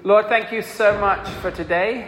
Lord, thank you so much for today.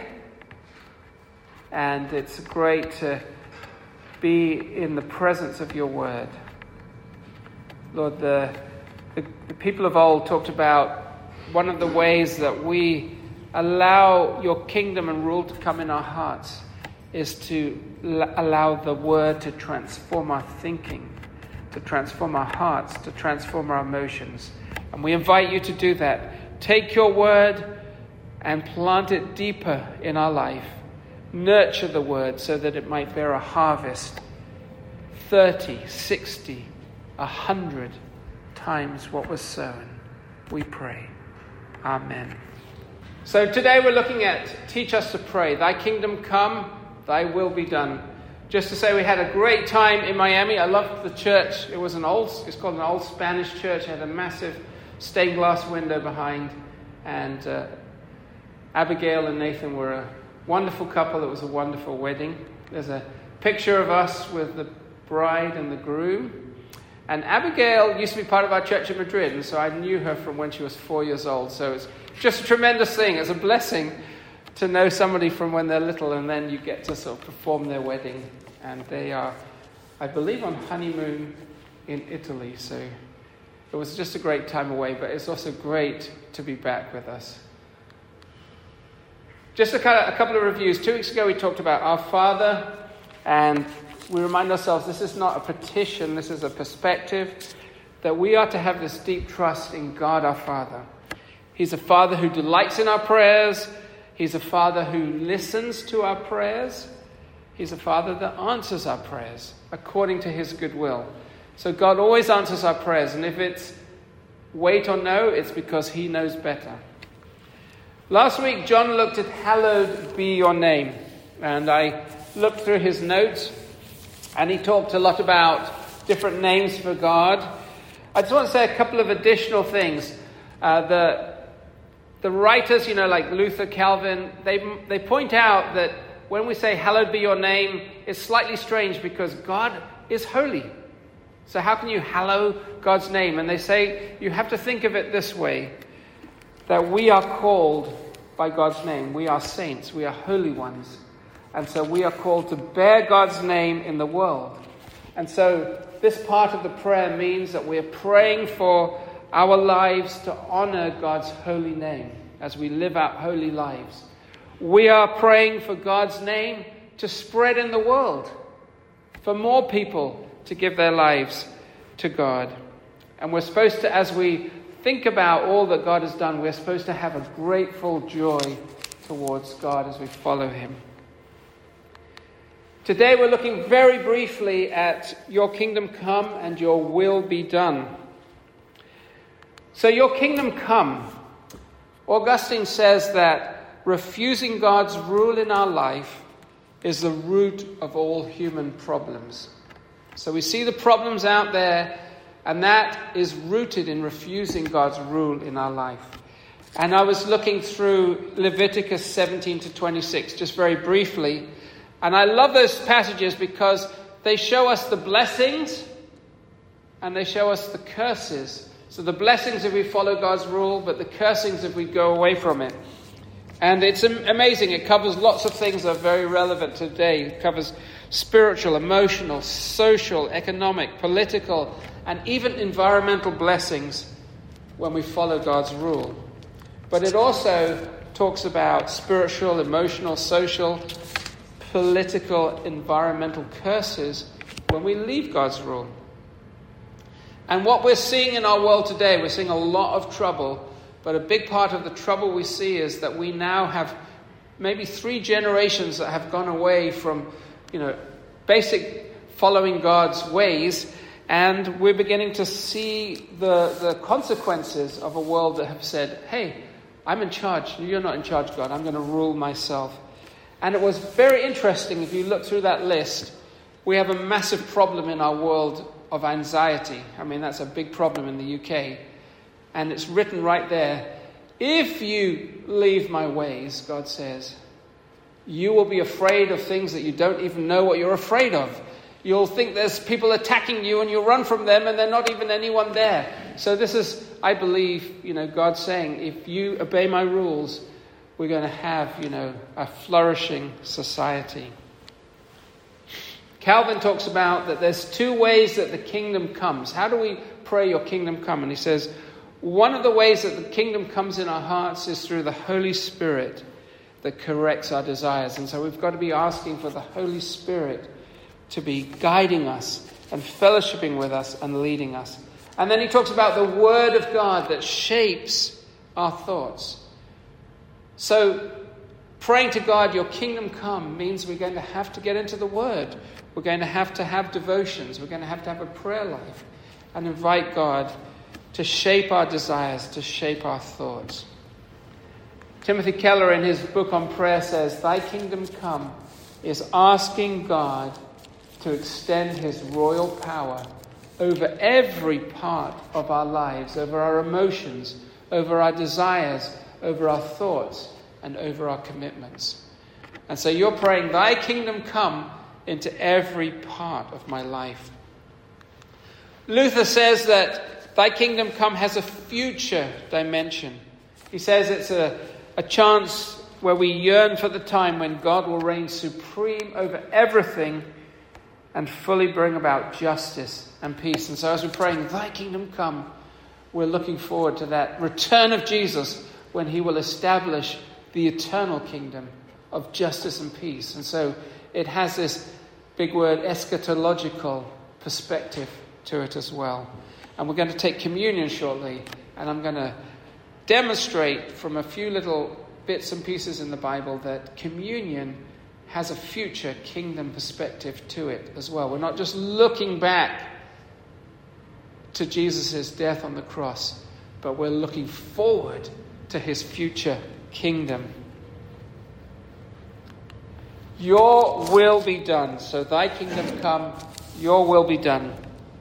And it's great to be in the presence of your word. Lord, the people of old talked about one of the ways that we allow your kingdom and rule to come in our hearts is to allow the word to transform our thinking, to transform our hearts, to transform our emotions. And we invite you to do that. Take your word and plant it deeper in our life. Nurture the word so that it might bear a harvest 30, 60, 100 times what was sown. We pray. Amen. So today we're looking at Teach Us to Pray. Thy kingdom come, thy will be done. Just to say we had a great time in Miami. I loved the church. It's called an old Spanish church. It had a massive stained glass window behind. And Abigail and Nathan were a wonderful couple. It was a wonderful wedding. There's a picture of us with the bride and the groom. And Abigail used to be part of our church in Madrid, and so I knew her from when she was 4 years old. So it's just a tremendous thing. It's a blessing to know somebody from when they're little, and then you get to sort of perform their wedding. And they are, I believe, on honeymoon in Italy. So it was just a great time away, but it's also great to be back with us. Just a couple of reviews. 2 weeks ago we talked about our Father, and we remind ourselves this is not a petition, this is a perspective, that we are to have this deep trust in God our Father. He's a Father who delights in our prayers. He's a Father who listens to our prayers. He's a Father that answers our prayers according to his good will. So God always answers our prayers, and if it's wait or no, it's because he knows better. Last week, John looked at Hallowed Be Your Name, and I looked through his notes, and he talked a lot about different names for God. I just want to say a couple of additional things. The writers, like Luther, Calvin, they point out that when we say hallowed be your name, it's slightly strange because God is holy. So how can you hallow God's name? And they say you have to think of it this way, that we are called by God's name. We are saints. We are holy ones. And so we are called to bear God's name in the world. And so this part of the prayer means that we're praying for our lives to honor God's holy name as we live out holy lives. We are praying for God's name to spread in the world, for more people to give their lives to God. And we're supposed to, as we think about all that God has done, we're supposed to have a grateful joy towards God as we follow him. Today we're looking very briefly at your kingdom come and your will be done. So your kingdom come. Augustine says that refusing God's rule in our life is the root of all human problems. So we see the problems out there, and that is rooted in refusing God's rule in our life. And I was looking through Leviticus 17 to 26, just very briefly. And I love those passages because they show us the blessings and they show us the curses. So the blessings if we follow God's rule, but the cursings if we go away from it. And it's amazing. It covers lots of things that are very relevant today. It covers spiritual, emotional, social, economic, political, and even environmental blessings when we follow God's rule. But it also talks about spiritual, emotional, social, political, environmental curses when we leave God's rule. And what we're seeing in our world today, we're seeing a lot of trouble, but a big part of the trouble we see is that we now have maybe 3 generations that have gone away from, basic following God's ways, and we're beginning to see the consequences of a world that have said, hey, I'm in charge. You're not in charge, God. I'm going to rule myself. And it was very interesting, if you look through that list, we have a massive problem in our world of anxiety. I mean, that's a big problem in the UK. And it's written right there, if you leave my ways, God says, you will be afraid of things that you don't even know what you're afraid of. You'll think there's people attacking you and you'll run from them and there's not even anyone there. So this is I believe, God saying, if you obey my rules, we're going to have, a flourishing society. Calvin talks about that there's two ways that the kingdom comes. How do we pray your kingdom come? And he says, one of the ways that the kingdom comes in our hearts is through the Holy Spirit that corrects our desires. And so we've got to be asking for the Holy Spirit to be guiding us and fellowshipping with us and leading us. And then he talks about the Word of God that shapes our thoughts. So praying to God, your kingdom come, means we're going to have to get into the Word. We're going to have devotions. We're going to have a prayer life and invite God to shape our desires, to shape our thoughts. Timothy Keller in his book on prayer says, thy kingdom come is asking God to extend his royal power over every part of our lives, over our emotions, over our desires, over our thoughts, and over our commitments. And so you're praying, thy kingdom come into every part of my life. Luther says that thy kingdom come has a future dimension. He says it's a chance where we yearn for the time when God will reign supreme over everything and fully bring about justice and peace. And so as we're praying, thy kingdom come, we're looking forward to that return of Jesus when he will establish the eternal kingdom of justice and peace. And so it has this big word, eschatological perspective to it as well. And we're going to take communion shortly, and I'm going to demonstrate from a few little bits and pieces in the Bible that communion has a future kingdom perspective to it as well. We're not just looking back to Jesus' death on the cross, but we're looking forward to his future kingdom. Your will be done. So thy kingdom come, your will be done.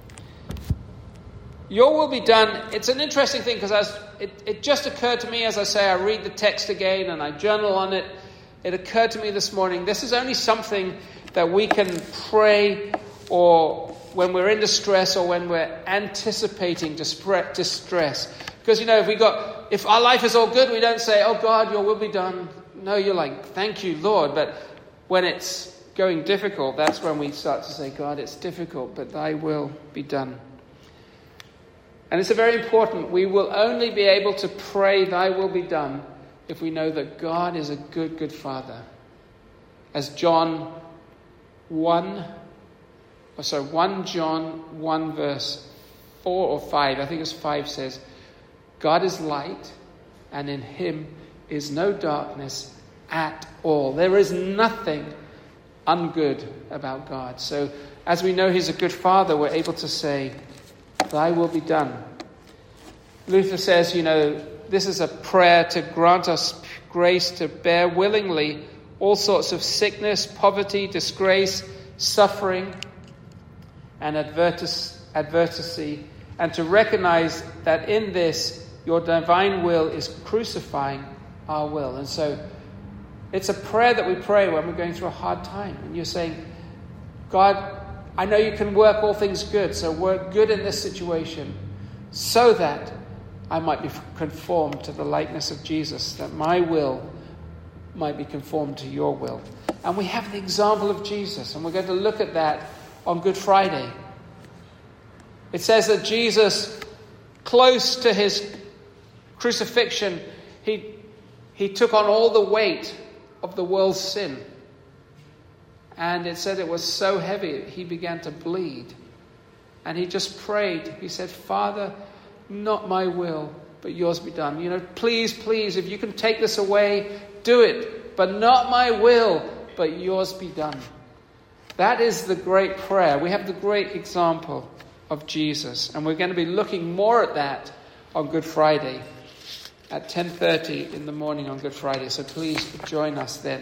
Your will be done. It's an interesting thing because it just occurred to me as I say, I read the text again and I journal on it. It occurred to me this morning, this is only something that we can pray or when we're in distress or when we're anticipating distress. Because, if our life is all good, we don't say, oh God, your will be done. No, you're like, thank you, Lord. But when it's going difficult, that's when we start to say, God, it's difficult, but thy will be done. And it's very important. We will only be able to pray thy will be done if we know that God is a good, good Father. As 1 John 1 verse 4 or 5, I think it's 5 says, God is light and in him is no darkness at all. There is nothing ungood about God. So as we know he's a good Father, we're able to say, thy will be done. Luther says, this is a prayer to grant us grace to bear willingly all sorts of sickness, poverty, disgrace, suffering, and adversity, and to recognize that in this, your divine will is crucifying our will. And so it's a prayer that we pray when we're going through a hard time. And you're saying, God, I know you can work all things good, so work good in this situation so that I might be conformed to the likeness of Jesus, that my will might be conformed to your will. And we have the example of Jesus, and we're going to look at that on Good Friday. It says that Jesus, close to his crucifixion, he took on all the weight of the world's sin. And it said it was so heavy, he began to bleed. And he just prayed. He said, Father, not my will, but yours be done. Please, if you can take this away, do it. But not my will, but yours be done. That is the great prayer. We have the great example of Jesus. And we're going to be looking more at that on Good Friday at 10:30 in the morning on Good Friday. So please join us then.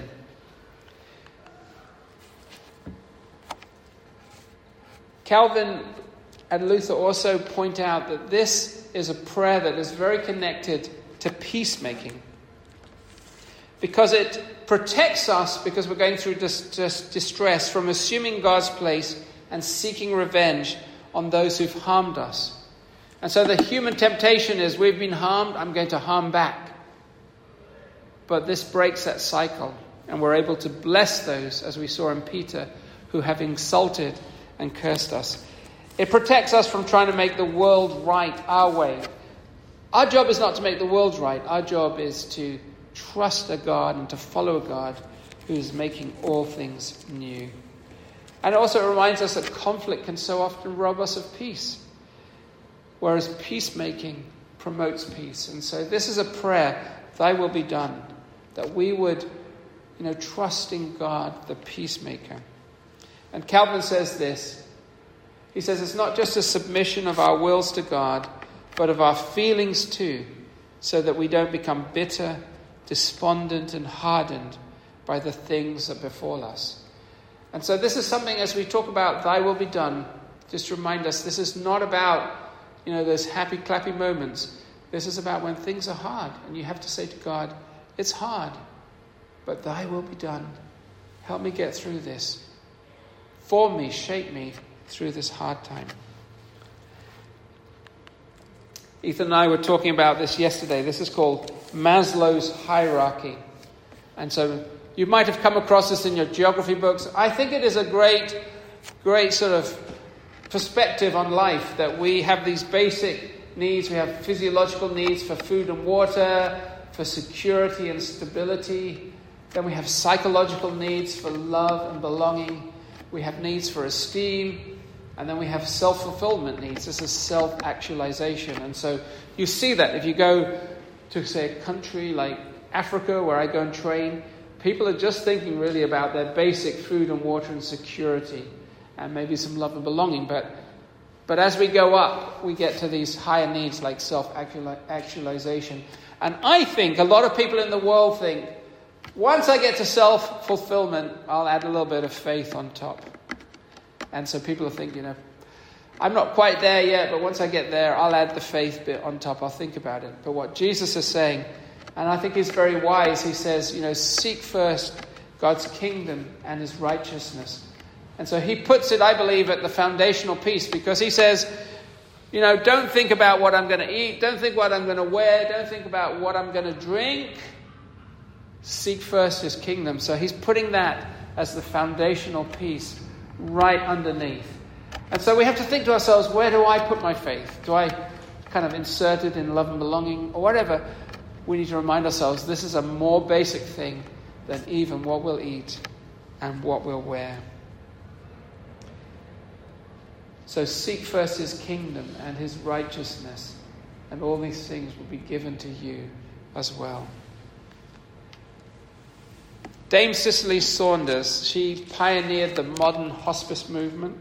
Calvin and Luther also point out that this is a prayer that is very connected to peacemaking. Because it protects us, because we're going through distress, from assuming God's place and seeking revenge on those who've harmed us. And so the human temptation is, we've been harmed, I'm going to harm back. But this breaks that cycle, and we're able to bless those, as we saw in Peter, who have insulted and cursed us. It protects us from trying to make the world right our way. Our job is not to make the world right. Our job is to trust a God and to follow a God who is making all things new. And it also reminds us that conflict can so often rob us of peace, whereas peacemaking promotes peace. And so this is a prayer, thy will be done, that we would, trust in God, the peacemaker. And Calvin says this. He says it's not just a submission of our wills to God, but of our feelings too, so that we don't become bitter, despondent, and hardened by the things that befall us. And so this is something, as we talk about thy will be done, just remind us this is not about, those happy, clappy moments. This is about when things are hard, and you have to say to God, it's hard, but thy will be done. Help me get through this. Form me, shape me through this hard time. Ethan and I were talking about this yesterday. This is called Maslow's hierarchy. And so you might have come across this in your geography books. I think it is a great sort of perspective on life, that we have these basic needs. We have physiological needs for food and water, for security and stability. Then we have psychological needs for love and belonging. We have needs for esteem. And then we have self-fulfillment needs. This is self-actualization. And so you see that if you go to, say, a country like Africa, where I go and train, people are just thinking really about their basic food and water and security, and maybe some love and belonging. But as we go up, we get to these higher needs like self-actualization. And I think a lot of people in the world think, once I get to self-fulfillment, I'll add a little bit of faith on top. And so people think, I'm not quite there yet, but once I get there, I'll add the faith bit on top. I'll think about it. But what Jesus is saying, and I think he's very wise, he says, seek first God's kingdom and his righteousness. And so he puts it, I believe, at the foundational piece, because he says, don't think about what I'm going to eat. Don't think what I'm going to wear. Don't think about what I'm going to drink. Seek first his kingdom. So he's putting that as the foundational piece right underneath. And so we have to think to ourselves, where do I put my faith? Do I kind of insert it in love and belonging or whatever? We need to remind ourselves this is a more basic thing than even what we'll eat and what we'll wear. So seek first his kingdom and his righteousness, and all these things will be given to you as well. Dame Cicely Saunders, she pioneered the modern hospice movement.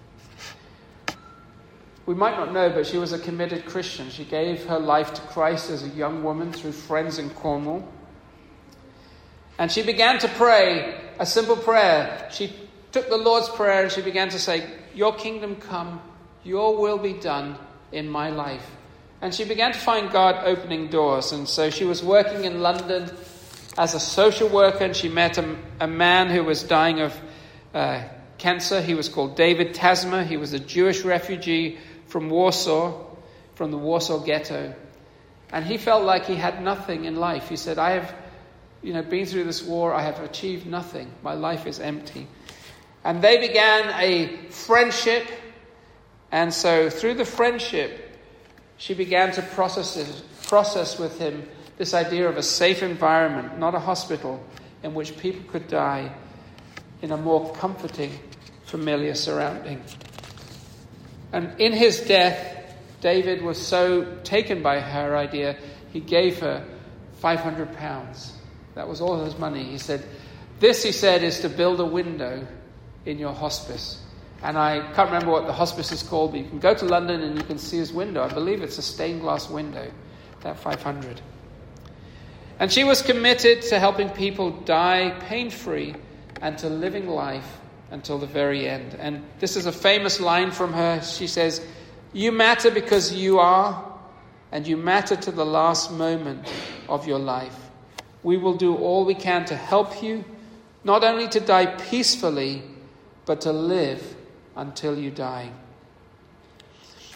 We might not know, but she was a committed Christian. She gave her life to Christ as a young woman through friends in Cornwall. And she began to pray a simple prayer. She took the Lord's Prayer and she began to say, your kingdom come, your will be done in my life. And she began to find God opening doors. And so she was working in London as a social worker, and she met a man who was dying of cancer. He was called David Tasma. He was a Jewish refugee from Warsaw, from the Warsaw Ghetto. And he felt like he had nothing in life. He said, I have been through this war. I have achieved nothing. My life is empty. And they began a friendship. And so through the friendship, she began to process with him this idea of a safe environment, not a hospital, in which people could die in a more comforting, familiar surrounding. And in his death, David was so taken by her idea, he gave her £500. That was all his money. He said, this, he said, is to build a window in your hospice. And I can't remember what the hospice is called, but you can go to London and you can see his window. I believe it's a stained glass window, that 500. And she was committed to helping people die pain-free and to living life until the very end. And this is a famous line from her. She says, you matter because you are, and you matter to the last moment of your life. We will do all we can to help you, not only to die peacefully, but to live until you die.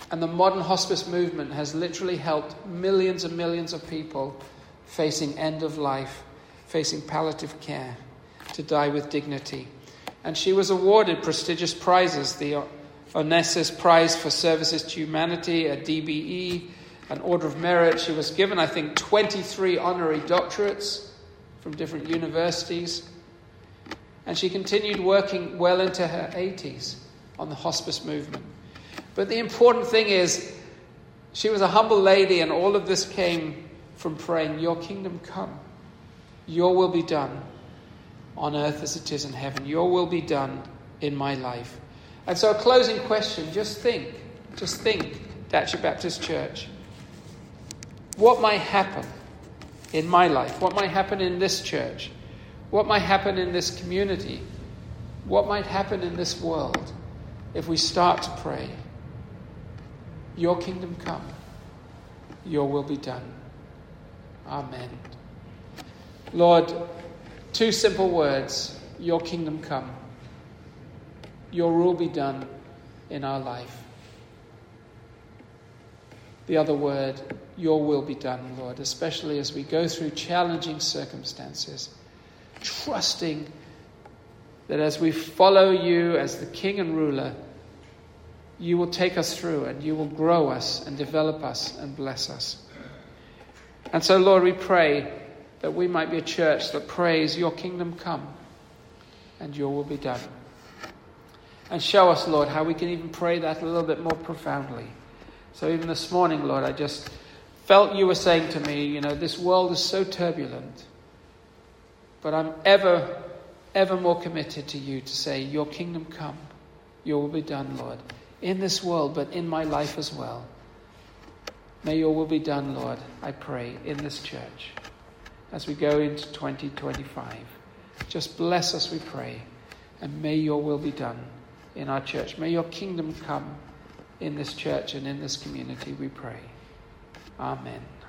And the modern hospice movement has literally helped millions and millions of people facing end of life, facing palliative care, to die with dignity. And she was awarded prestigious prizes, the Onassis Prize for Services to Humanity, a DBE, an Order of Merit. She was given, I think, 23 honorary doctorates from different universities. And she continued working well into her 80s on the hospice movement. But the important thing is, she was a humble lady, and all of this came from praying, your kingdom come, your will be done on earth as it is in heaven. Your will be done in my life. And so a closing question, just think, Datchet Baptist Church. What might happen in my life? What might happen in this church? What might happen in this community? What might happen in this world if we start to pray, your kingdom come, your will be done. Amen. Lord, 2 simple words, your kingdom come, your rule be done in our life. The other word, your will be done, Lord, especially as we go through challenging circumstances, trusting that as we follow you as the King and ruler, you will take us through and you will grow us and develop us and bless us. And so, Lord, we pray that we might be a church that prays, your kingdom come and your will be done. And show us, Lord, how we can even pray that a little bit more profoundly. So even this morning, Lord, I just felt you were saying to me, this world is so turbulent, but I'm ever more committed to you to say, your kingdom come, your will be done, Lord, in this world, but in my life as well. May your will be done, Lord, I pray, in this church as we go into 2025. Just bless us, we pray, and may your will be done in our church. May your kingdom come in this church and in this community, we pray. Amen.